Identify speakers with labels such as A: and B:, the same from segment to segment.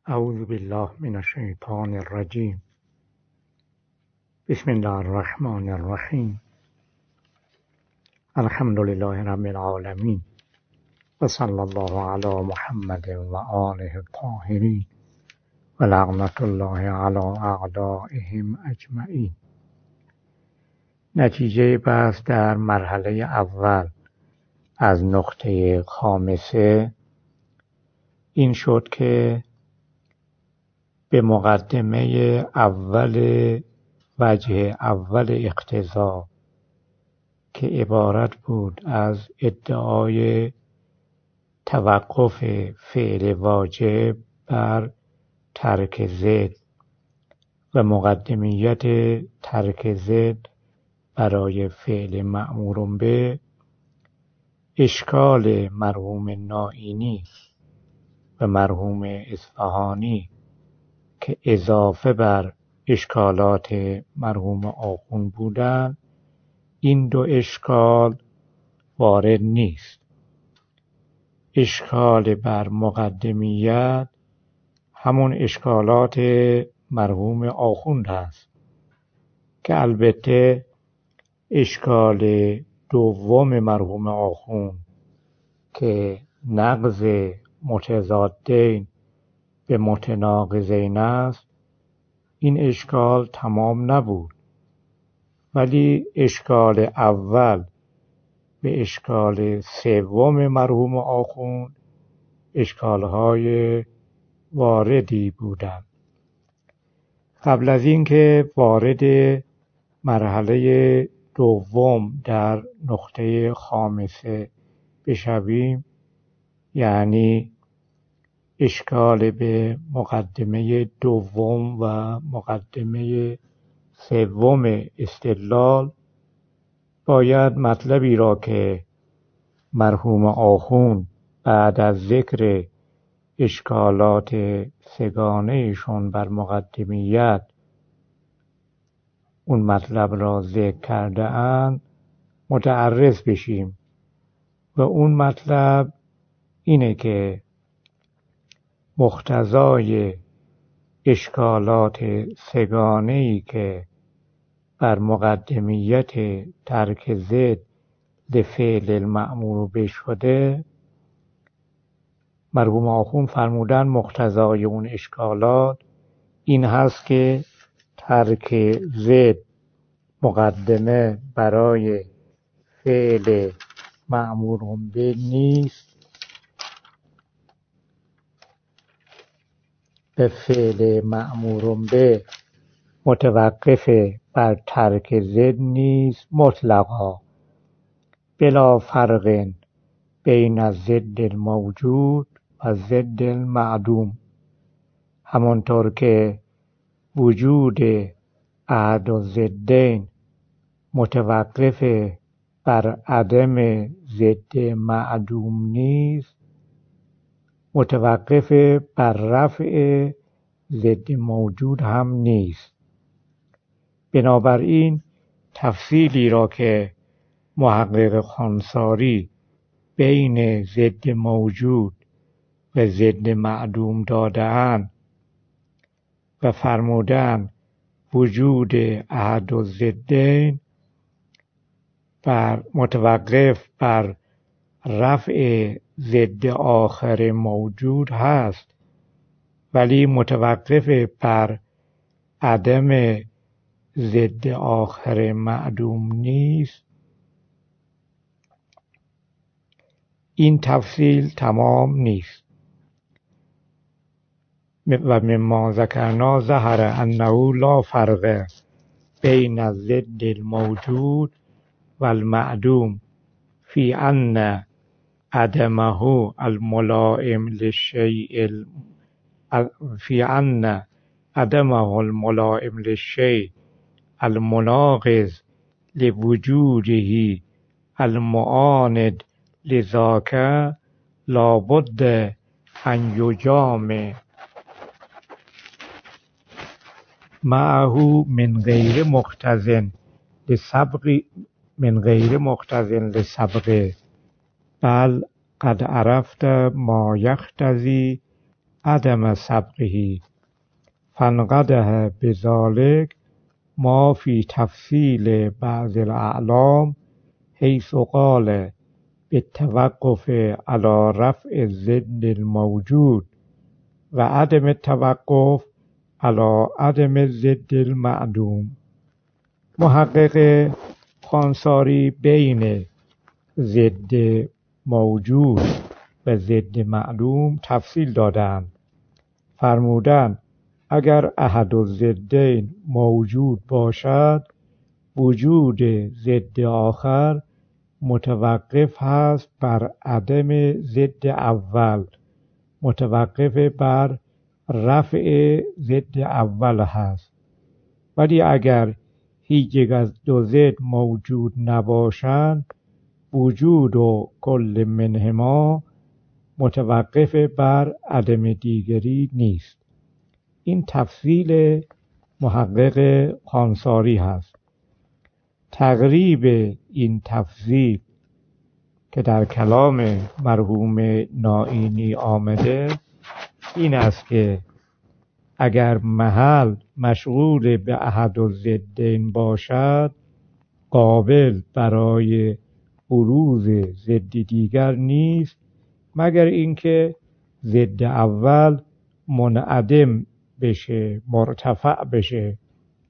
A: اعوذ بالله من الشیطان الرجیم. بسم الله الرحمن الرحیم. الحمد لله رب العالمین و صلی الله علی محمد و آله الطاهرین و لعنت الله علی اعدائهم اجمعین. نتیجه بحث در مرحله اول از نقطه خامسه این شد که به مقدمه اول وجه اول اقتضا که عبارت بود از ادعای توقف فعل واجب بر ترک ضد و مقدمیت ترک ضد برای فعل مأمور به، اشکال مرحوم نائینی و مرحوم اصفهانی که اضافه بر اشکالات مرحوم آخوند بودند، این دو اشکال وارد نیست. اشکال بر مقدمیت همون اشکالات مرحوم آخوند هست که البته اشکال دوم مرحوم آخوند که نقض متضادین به متناقضین است، این اشکال تمام نبود، ولی اشکال اول به اشکال سوم مرحوم آخوند اشکالهای واردی بودند. قبل از اینکه وارد مرحله دوم در نقطه خامسه بشویم، یعنی اشکال به مقدمه دوم و مقدمه سوم استدلال، باید مطلبی را که مرحوم آخوند بعد از ذکر اشکالات سگانه‌شون بر مقدمیت اون مطلب را ذکر کرده اند متعرض بشیم. و اون مطلب اینه که مقتضای اشکالات سگانه‌ای که بر مقدمیت ترک ضد لفعل المأمور به شده، مرحوم آخوند فرمودن مقتضای اون اشکالات این هست که ترک ضد مقدمه برای فعل مأمور به نیست، به فعل مأمور به متوقف بر ترک ضد نیست مطلقا، بلا فرق بین الضد الموجود و ضد المعدوم. همانطور که وجود احد الضدین متوقف بر عدم ضد معدوم نیست، متوقف بر رفع ضد موجود هم نیست. بنابراین تفصیلی را که محقق خانساری بین ضد موجود و ضد معدوم داده‌اند و فرمودند وجود احد الضدین متوقف بر رفع ضد آخر موجود هست، ولی متوقف بر عدم ضد آخر معدوم نیست، این تفصیل تمام نیست. و مما ذکرنا ظهر انه لا فرق بین الضد الموجود و المعدوم فی ان عدمه الملائم للشیء فی ان عدمه الملائم للشیء المناقض لوجوده المعاند لذاک لابد ان یجامع معه من غیر مقتضٍ لسبق بل قد عرفت ما یقتضی عدم سبقه فانقدح بذلك ما في تفصیل بعض الاعلام حيث قال بالتوقف على رفع ضد الموجود و عدم التوقف على عدم ضد المعدوم. محقق خانساری بین ضد موجود و ضد معدوم تفصیل دادند. فرمودند اگر احد الضدین موجود باشد وجود ضد آخر متوقف هست بر عدم ضد اول، متوقف بر رفع ضد اول هست. ولی اگر هیچ یک از دو ضد موجود نباشند وجود و کل منهما متوقف بر عدم دیگری نیست. این تفصیل محقق خانساری هست. تقریب این تفصیل که در کلام مرحوم نائینی آمده این است که اگر محل مشغول به احد الضدین باشد قابل برای بروز ضد دیگر نیست مگر اینکه ضد اول منعدم بشه، مرتفع بشه.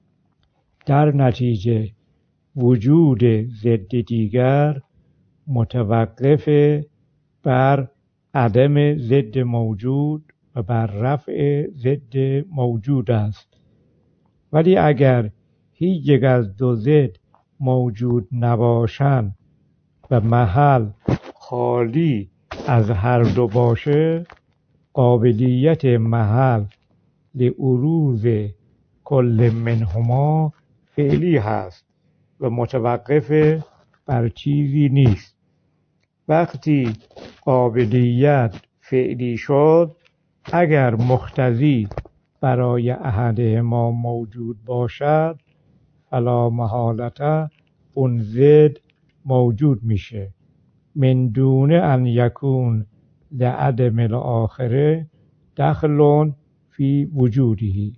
A: در نتیجه وجود ضد دیگر متوقف بر عدم ضد موجود و بر رفع ضد موجود است. ولی اگر هیچ یک از دو ضد موجود نباشند و محل خالی از هر دو باشه قابلیت محل لعروض کل منهما فعلی هست و متوقف بر چیزی نیست. وقتی قابلیت فعلی شد اگر مقتضی برای احدهما موجود باشد فلا محالة اون ضد موجود میشه من دون ان یکون لعدم الاخره دخل فی وجوده.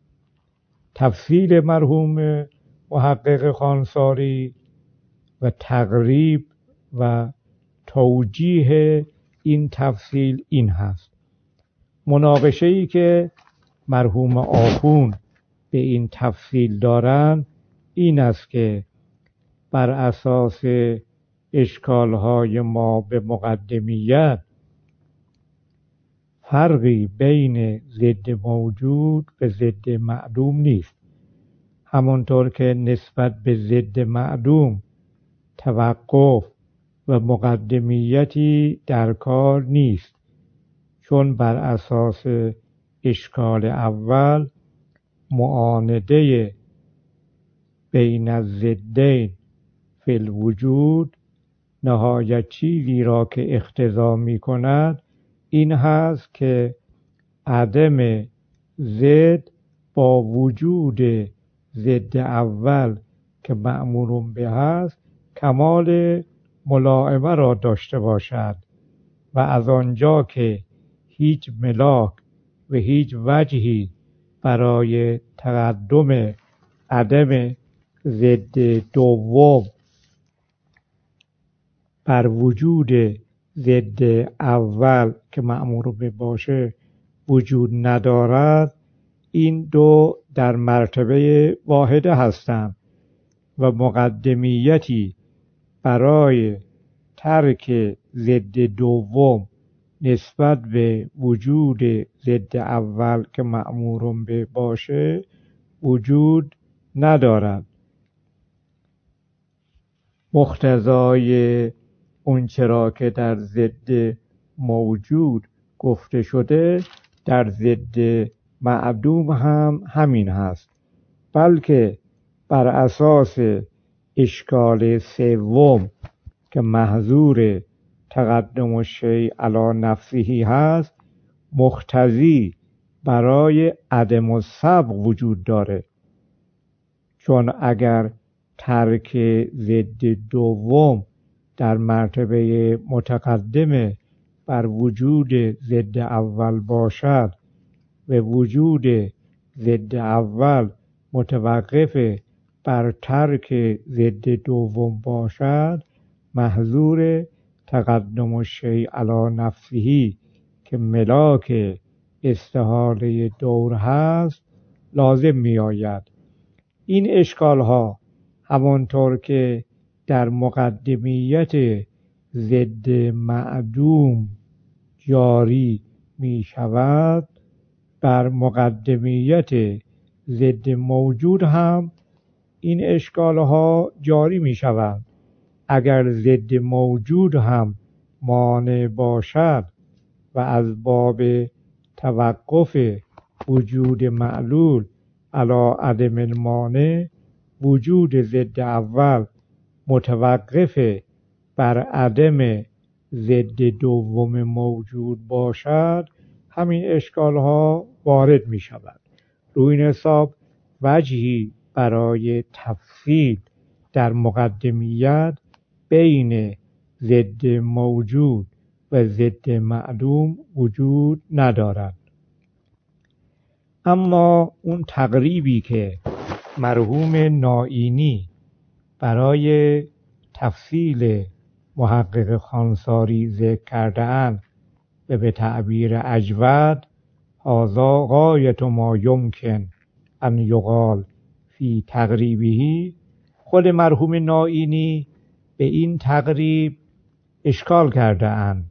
A: تفصیل مرحوم محقق خانساری و تقریب و توجیه این تفصیل این هست. مناقشه‌ای که مرحوم آخون به این تفصیل دارند این است که بر اساس اشکالهای ما به مقدمیت فرقی بین ضد موجود و ضد معدوم نیست، همانطور که نسبت به ضد معدوم توقف و مقدمیتی در کار نیست، چون بر اساس اشکال اول معانده بین الضدین فی الوجود نهایت چیزی را که اقتضا می کند این هست که عدم ضد با وجود ضد اول که مأمور به هست کمال ملائمه را داشته باشد و از آنجا که هیچ ملاک و هیچ وجهی برای تقدم عدم ضد دوم بر وجود ضد اول که مأمور به باشه وجود ندارد این دو در مرتبه واحده هستند و مقدمیتی برای ترک ضد دوم نسبت به وجود ضد اول که مأمور به باشه وجود ندارد. مقتضای اون چرا که در ضد موجود گفته شده در ضد معدوم هم همین هست، بلکه بر اساس اشکال سوم که محظور تقدم الشیء علی نفسه هست مقتضی برای عدم السبق وجود داره، چون اگر ترک ضد دوم در مرتبه متقدم بر وجود ضد اول باشد و وجود ضد اول متوقف بر ترک ضد دوم باشد، محظور تقدم الشیء علی نفسه که ملاک استحاله دور هست لازم می آید. این اشکال ها همانطور که در مقدمیت ضد معدوم جاری می شود، بر مقدمیت ضد موجود هم این اشکال ها جاری می شوند. اگر ضد موجود هم مانع باشد و از باب توقف وجود معلول علی عدم المانع، وجود ضد اول متوقف بر عدم ضد دوم موجود باشد، همین اشکال ها وارد می شود. روی این حساب وجهی برای تفصیل در مقدمیت بین ضد موجود و ضد معدوم وجود ندارد. اما اون تقریبی که مرحوم نائینی برای تفصیل محقق خانساری ذکر کرده‌اند و به تعبیر اجود هذا غایت ما یمکن ان یقال فی تقریبه، خود مرحوم نائینی به این تقریب اشکال کرده‌اند.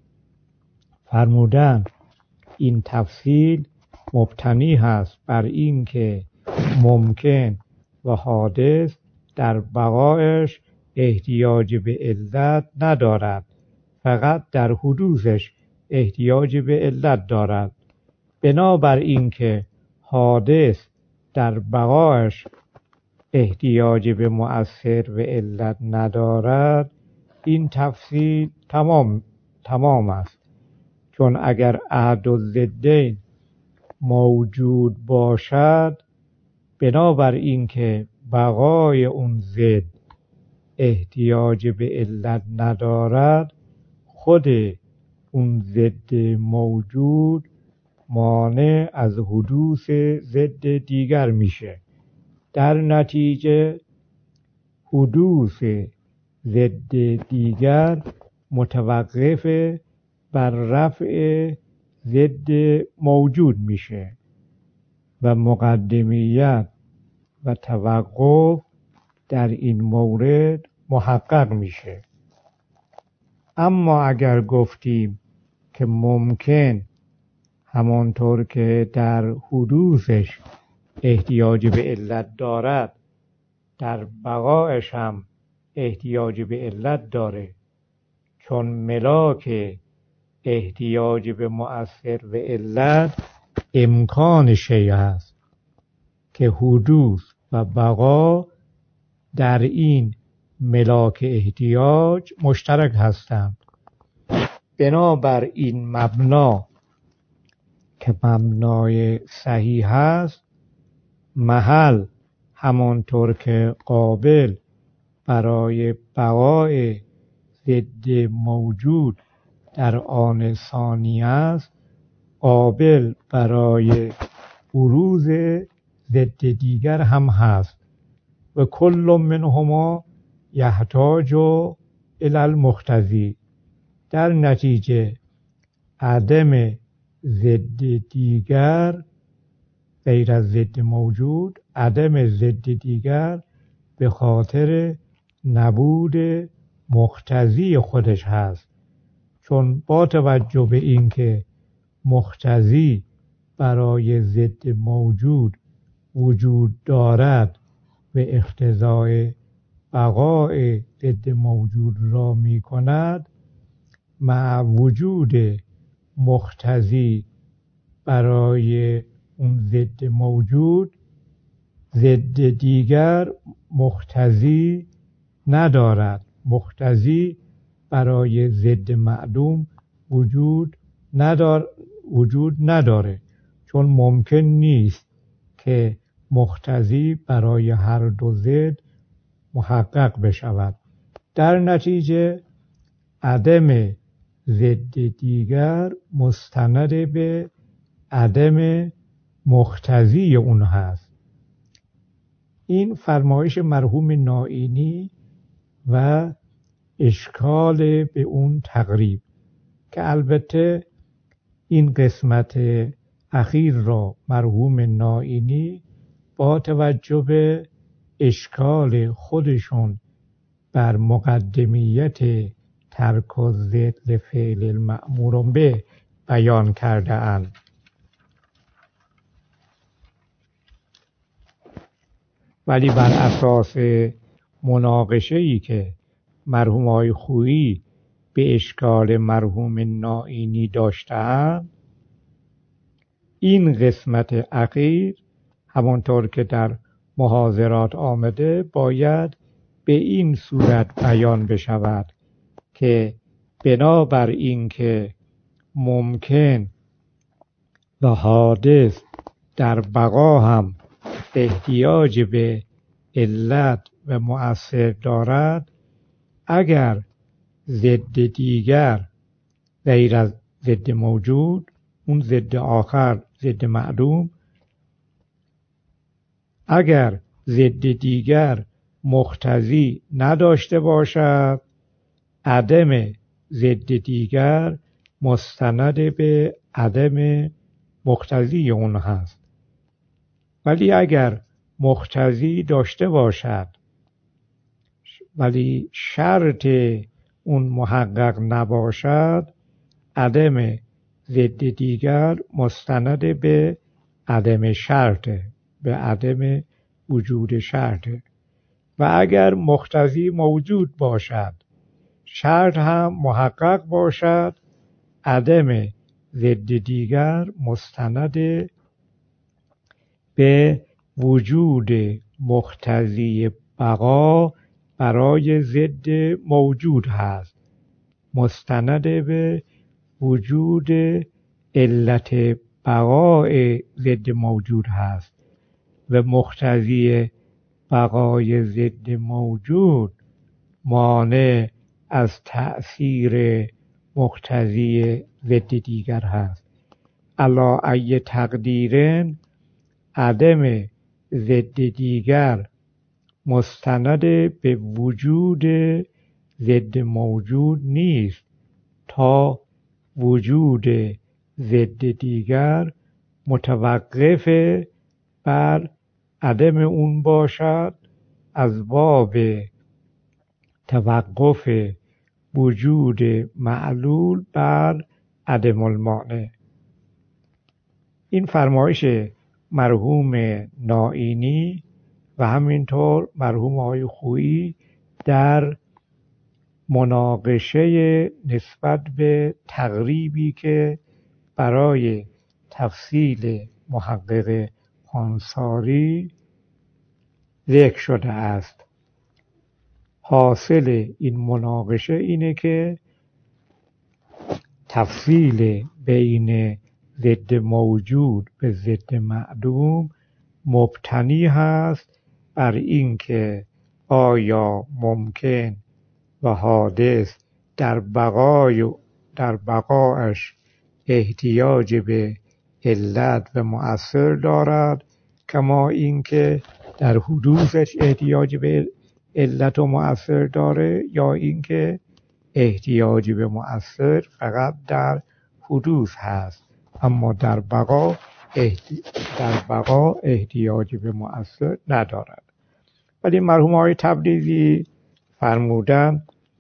A: فرمودند این تفصیل مبتنی هست بر این که ممکن و حادث در بقایش احتیاج به علت ندارد، فقط در حدوثش احتیاج به علت دارد. بنابر این که حادث در بقایش احتیاج به مؤثر و علت ندارد، این تفصیل تمام است. چون اگر احد الضدین موجود باشد، بنابر این که بقای اون ضد احتیاج به علت ندارد، خود اون ضد موجود مانع از حدوث ضد دیگر میشه. در نتیجه حدوث ضد دیگر متوقف بر رفع ضد موجود میشه و مقدمیت و توقف در این مورد محقق میشه. اما اگر گفتیم که ممکن همانطور که در حدوثش احتیاج به علت دارد، در بقایش هم احتیاج به علت داره، چون ملاک احتیاج به مؤثر و علت امکان شیء است که حدوث و بقا در این ملاک احتیاج مشترک هستند. بنابر این مبنا که مبنای صحیح است، محل همانطور که قابل برای بقای ضد موجود در آن ثانی است، قابل برای بروز ضد دیگر هم هست و کل منهما یحتاج الی المقتضی. در نتیجه عدم ضد دیگر غیر از ضد موجود، عدم ضد دیگر به خاطر نبود مقتضی خودش هست. چون با توجه به اینکه مقتضی برای ضد موجود وجود دارد و اقتضای بقای ضد موجود را می کند، مع وجود مقتضی برای اون ضد موجود، ضد دیگر مقتضی ندارد. مقتضی برای ضد معدوم وجود نداره، چون ممکن نیست که مقتضی برای هر دو ضد محقق بشود. در نتیجه عدم ضد دیگر مستند به عدم
B: مقتضی اون هست. این فرمایش مرحوم نائینی و اشکال به اون تقریب که البته این قسمت اخیر را مرحوم نائینی با توجه به اشکال خودشون بر مقدمیت ترک الضد لفعل المأمور به بیان کرده اند. ولی بر اساس مناقشه‌ای که مرحوم آقای خویی به اشکال مرحوم نائینی داشتند، این قسمت اخیر همانطور که در محاضرات آمده باید به این صورت بیان بشود که بنابر این که ممکن و حادث در بقا هم احتیاج به علت و مؤثر دارد، اگر ضد دیگر غیر از ضد موجود، اون ضد آخر ضد معلوم، اگر ضد دیگر مقتضی نداشته باشد، عدم ضد دیگر مستند به عدم مقتضی اون هست. ولی اگر مقتضی داشته باشد ولی شرط اون محقق نباشد، عدم ضد دیگر مستند به عدم شرطه، به عدم وجود شرطه. و اگر مقتضی موجود باشد، شرط هم محقق باشد، عدم ضد دیگر مستند به وجود مقتضی بقا برای ضد موجود هست، مستند به وجود علت بقای ضد موجود هست و مقتضی بقای ضد موجود مانع از تأثیر مقتضی ضد دیگر هست. علی ای تقدیرن عدم ضد دیگر مستند به وجود ضد موجود نیست تا وجود ضد دیگر متوقف بر عدم اون باشد، از باب توقف وجود معلول بر عدم المانع. این فرمایش مرحوم نائینی و همینطور مرحوم آقای خویی در مناقشه نسبت به تقریبی که برای تفصیل محقق پانساری ذکر شده است. حاصل این مناقشه اینه که تفصیل بین ضد موجود به ضد معدوم مبتنی هست بر اینکه آیا ممکن و حادث در بقایش احتیاج به علت و مؤثر دارد، کما اینکه در حدوثش احتیاج به علت و مؤثر داره، یا اینکه احتیاج به مؤثر فقط در حدوث هست اما در بقا احتیاج به مؤثر ندارد. ولی مرحوم آقای تبریزی فرمودن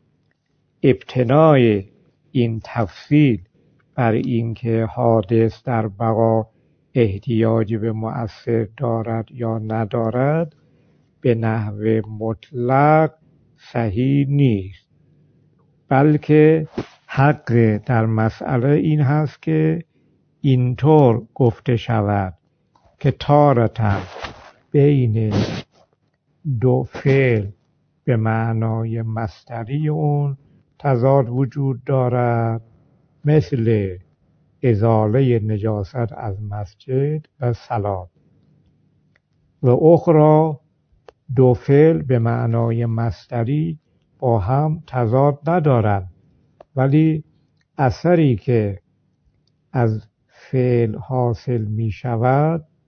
B: ابتنای این تفصیل بر اینکه حادث در بقا احتیاج به مؤثر دارد یا ندارد به نحو مطلق صحیح نیست، بلکه حق در مسئله این هست که اینطور گفته شود که تارةً بین دو فعل به معنای مصدری اون تضاد وجود دارد، مثل ازاله نجاست از مسجد و صلات، و اخرى دو فعل به معنای مصدری با هم تضاد ندارند، ولی اثری که از فعل حاصل می شود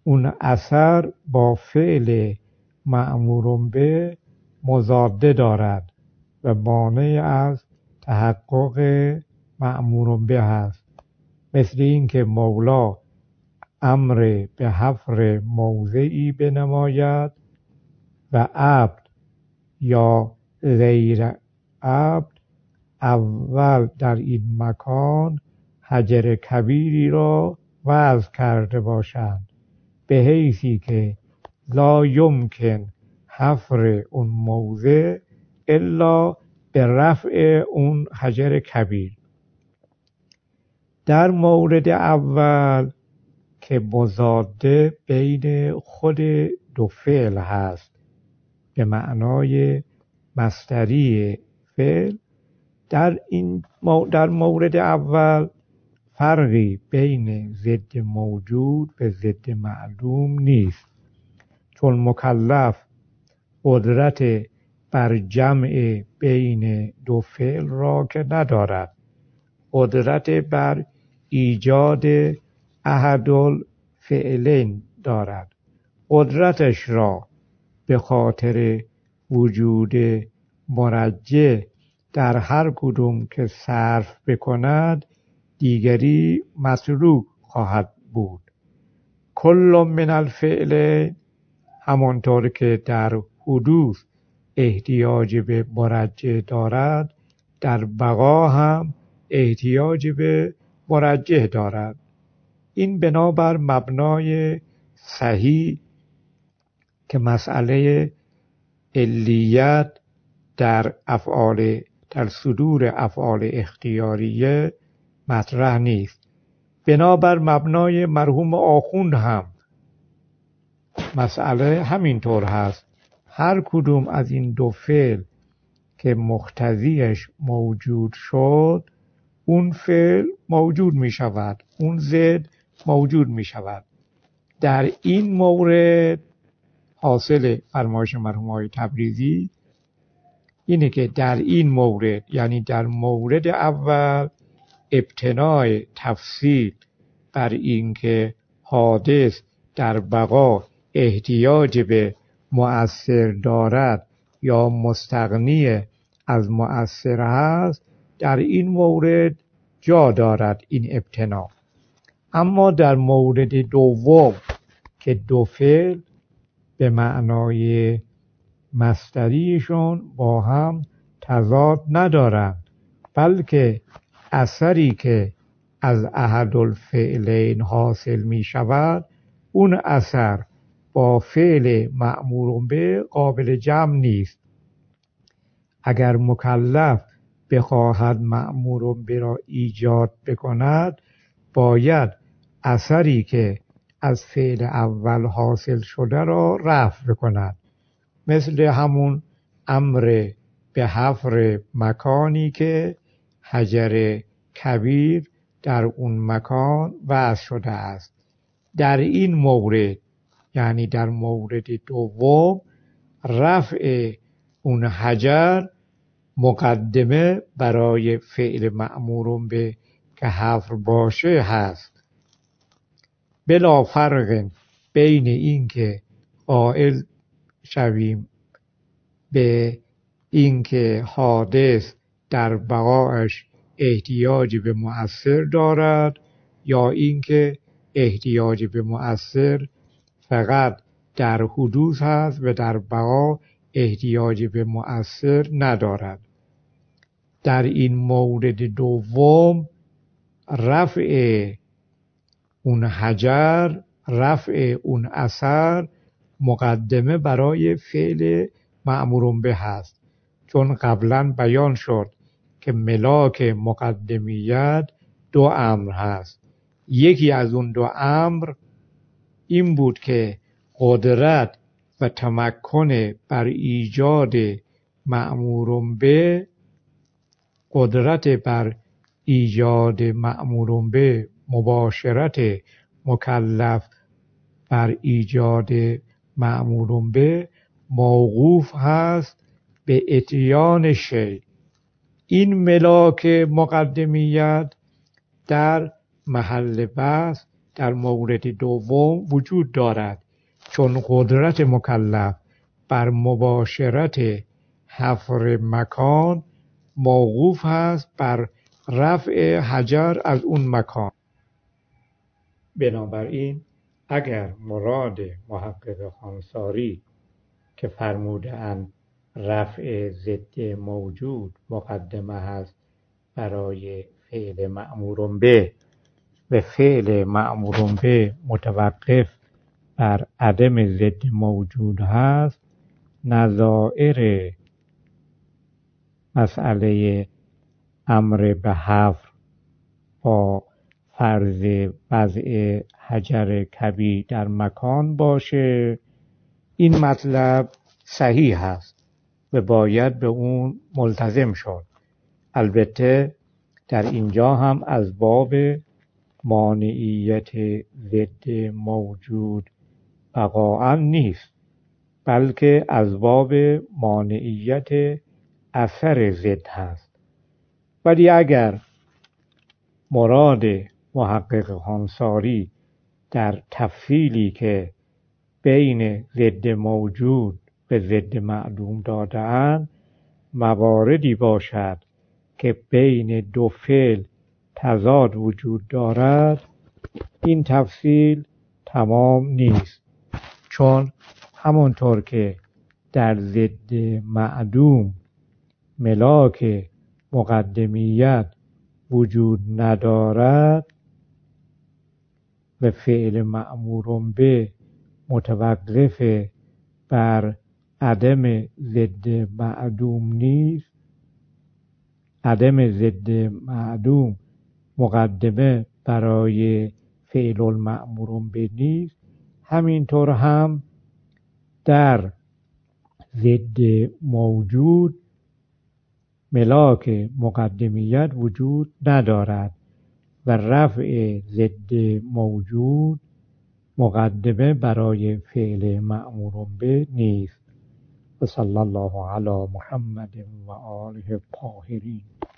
B: اون اثر با فعل مأمور به مضاده دارد و مانع از تحقق مأمور به هست، مثل این که مولا امر به حفر موضعی بنماید و عبد یا غیر عبد اول در این مکان حجر کبیری را وضع کرده باشند، به حیثی که لا یمکن حفر اون موضع الا به رفع اون حجر کبیر. در مورد اول که مضاده بین خود دو فعل هست به معنای مصدری فعل، در مورد اول فرقی بین ضد موجود و ضد معلوم نیست، چون مکلف قدرت بر جمع بین دو فعل را که ندارد، قدرت بر ایجاد احدالفعلین دارد. قدرتش را به خاطر وجود مرجح در هر کدوم که صرف بکند دیگری متروک خواهد بود. کل من الفعل، همانطور که در حدوث احتیاج به مرجح دارد، در بقا هم احتیاج به مرجح دارد. این بنابر مبنای صحیح که مسئله علیت در صدور افعال اختیاریه مطرح نیست. بنابر مبنای مرحوم آخوند هم مسئله همینطور هست. هر کدوم از این دو فعل که مقتضیش موجود شد، اون فعل موجود می شود، اون ضد موجود می شود. در این مورد حاصل فرمایش مرحوم آقای تبریزی اینه که در این مورد، یعنی در مورد اول، ابتنای تفصیل بر این که حادث در بقا احتیاج به مؤثر دارد یا مستغنی از مؤثر هست، در این مورد جا دارد این ابتنا. اما در مورد دوم که دو فعل به معنای مصدریشون با هم تضاد ندارند، بلکه اثری که از احدالفعلین حاصل می شود، اون اثر با فعل مأمور به قابل جمع نیست. اگر مکلف بخواهد مأمور به را ایجاد بکند، باید اثری که از فعل اول حاصل شده را رفع بکند، مثل همون امر به حفر مکانی که حجر کبیر در اون مکان وضع شده است. در این مورد، یعنی در مورد دوم، رفع اون حجر مقدمه برای فعل مأمور به که حفر باشه هست، بلا فرق بین این که قائل شویم به این که حادث در بقایش احتیاج به مؤثر دارد یا این که احتیاج به مؤثر فقط در حدوث هست و در بقا احتیاج به مؤثر ندارد. در این مورد دوم رفع اون حجر، رفع اون اثر مقدمه برای فعل مأمور به هست، چون قبلا بیان شد که ملاک مقدمیت دو امر هست. یکی از اون دو امر این بود که قدرت و تمکن بر ایجاد مأمور به، قدرت بر ایجاد مأمور به، مباشرت مکلف بر ایجاد مأمور به موقوف هست به اتیان شیء. این ملاک مقدمیت در محل بحث در مورد دوم وجود دارد، چون قدرت مکلف بر مباشرت حفر مکان موقوف است بر رفع حجر از اون مکان. بنابراین اگر مراد محقق خانساری که فرموده‌اند رفع ضد موجود مقدمه است برای فعل مأمور به و فعل مأمور به متوقف بر عدم ضد موجود هست، نظائر مسئله امر به حفر با فرض وضع حجر کبی در مکان باشه، این مطلب صحیح است و باید به اون ملتزم شد. البته در اینجا هم از باب مانعیت ضد موجود بقاء نیست، بلکه از باب مانعیت اثر ضد هست. ولی اگر مراد محقق خانساری در تفصیلی که بین ضد موجود به ضد معدوم داده‌اند مواردی باشد که بین دو فعل تضاد وجود دارد، این تفصیل تمام نیست، چون همانطور که در ضد معدوم ملاک مقدمیت وجود ندارد و فعل مأمور به متوقف بر عدم ضد معدوم نیست، عدم ضد معدوم مقدمه برای فعل المأمور به نیست، همینطور هم در ضد موجود ملاک مقدمیت وجود ندارد و رفع ضد موجود مقدمه برای فعل مأمور به نیست. و صلی الله علی محمد و آله الطاهرین.